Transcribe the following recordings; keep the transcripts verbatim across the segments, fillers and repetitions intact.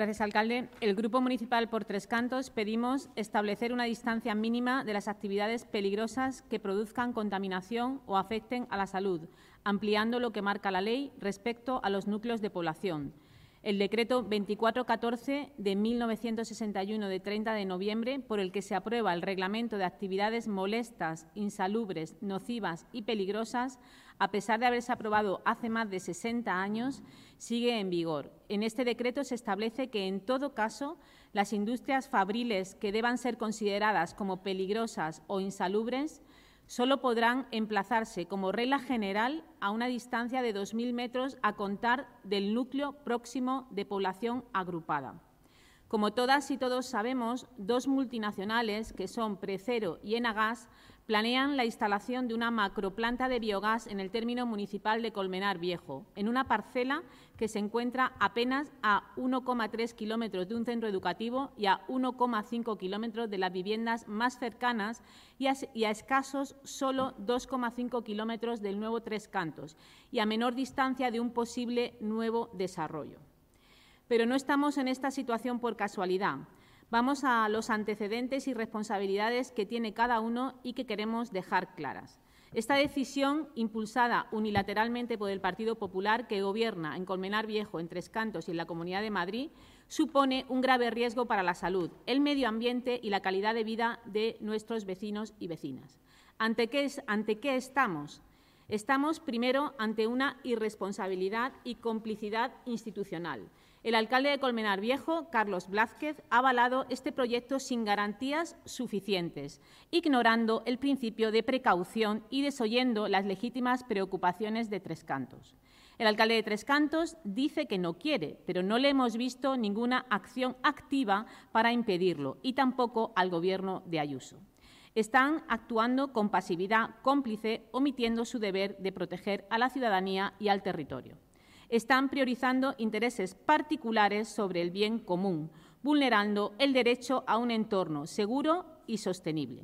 Gracias, alcalde. El Grupo Municipal por Tres Cantos pedimos establecer una distancia mínima de las actividades peligrosas que produzcan contaminación o afecten a la salud, ampliando lo que marca la ley respecto a los núcleos de población. El decreto veinticuatro catorce de mil novecientos sesenta y uno de treinta de noviembre, por el que se aprueba el reglamento de actividades molestas, insalubres, nocivas y peligrosas, a pesar de haberse aprobado hace más de sesenta años, sigue en vigor. En este decreto se establece que, en todo caso, las industrias fabriles que deban ser consideradas como peligrosas o insalubres solo podrán emplazarse como regla general a una distancia de dos mil metros a contar del núcleo próximo de población agrupada. Como todas y todos sabemos, dos multinacionales, que son Precero y Enagas, planean la instalación de una macroplanta de biogás en el término municipal de Colmenar Viejo, en una parcela que se encuentra apenas a uno coma tres kilómetros de un centro educativo y a uno coma cinco kilómetros de las viviendas más cercanas y a, y a escasos solo dos coma cinco kilómetros del nuevo Tres Cantos y a menor distancia de un posible nuevo desarrollo. Pero no estamos en esta situación por casualidad. Vamos a los antecedentes y responsabilidades que tiene cada uno y que queremos dejar claras. Esta decisión, impulsada unilateralmente por el Partido Popular, que gobierna en Colmenar Viejo, en Tres Cantos y en la Comunidad de Madrid, supone un grave riesgo para la salud, el medio ambiente y la calidad de vida de nuestros vecinos y vecinas. ¿Ante qué, es, ante qué estamos? Estamos, primero, ante una irresponsabilidad y complicidad institucional. El alcalde de Colmenar Viejo, Carlos Blázquez, ha avalado este proyecto sin garantías suficientes, ignorando el principio de precaución y desoyendo las legítimas preocupaciones de Tres Cantos. El alcalde de Tres Cantos dice que no quiere, pero no le hemos visto ninguna acción activa para impedirlo, y tampoco al Gobierno de Ayuso. Están actuando con pasividad cómplice, omitiendo su deber de proteger a la ciudadanía y al territorio. Están priorizando intereses particulares sobre el bien común, vulnerando el derecho a un entorno seguro y sostenible.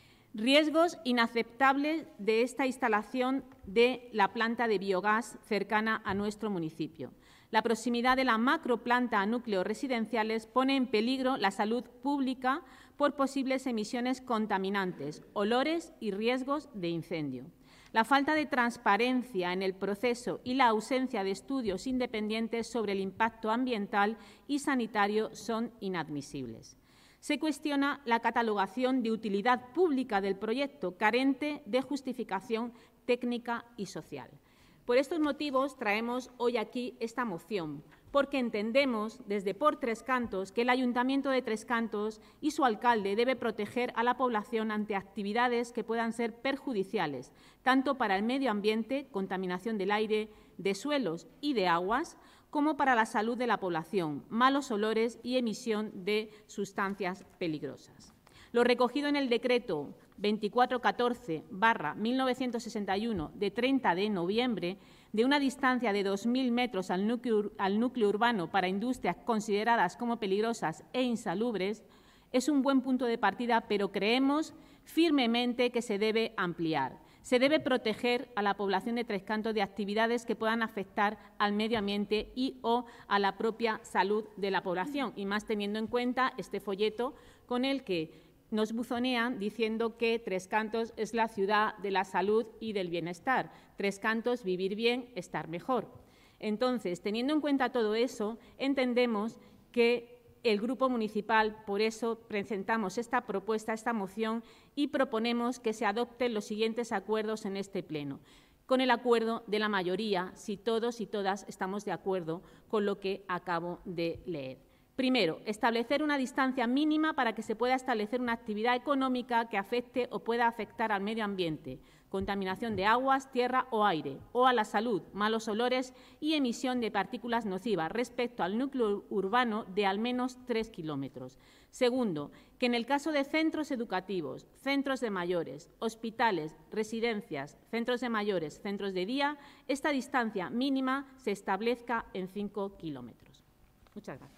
Riesgos inaceptables de esta instalación de la planta de biogás cercana a nuestro municipio. La proximidad de la macroplanta a núcleos residenciales pone en peligro la salud pública por posibles emisiones contaminantes, olores y riesgos de incendio. La falta de transparencia en el proceso y la ausencia de estudios independientes sobre el impacto ambiental y sanitario son inadmisibles. Se cuestiona la catalogación de utilidad pública del proyecto, carente de justificación técnica y social. Por estos motivos traemos hoy aquí esta moción, porque entendemos desde Por Tres Cantos que el Ayuntamiento de Tres Cantos y su alcalde debe proteger a la población ante actividades que puedan ser perjudiciales, tanto para el medio ambiente, contaminación del aire, de suelos y de aguas, como para la salud de la población, malos olores y emisión de sustancias peligrosas. Lo recogido en el decreto veinticuatro catorce barra mil novecientos sesenta y uno de treinta de noviembre, de una distancia de dos mil metros al núcleo, al núcleo urbano para industrias consideradas como peligrosas e insalubres, es un buen punto de partida, pero creemos firmemente que se debe ampliar. Se debe proteger a la población de Tres Cantos de actividades que puedan afectar al medio ambiente y o a la propia salud de la población, y más teniendo en cuenta este folleto con el que nos buzonean diciendo que Tres Cantos es la ciudad de la salud y del bienestar. Tres Cantos, vivir bien, estar mejor. Entonces, teniendo en cuenta todo eso, entendemos que el Grupo Municipal, por eso presentamos esta propuesta, esta moción, y proponemos que se adopten los siguientes acuerdos en este Pleno, con el acuerdo de la mayoría, si todos y todas estamos de acuerdo con lo que acabo de leer. Primero, establecer una distancia mínima para que se pueda establecer una actividad económica que afecte o pueda afectar al medio ambiente, contaminación de aguas, tierra o aire, o a la salud, malos olores y emisión de partículas nocivas respecto al núcleo urbano de al menos tres kilómetros. Segundo, que en el caso de centros educativos, centros de mayores, hospitales, residencias, centros de mayores, centros de día, esta distancia mínima se establezca en cinco kilómetros. Muchas gracias.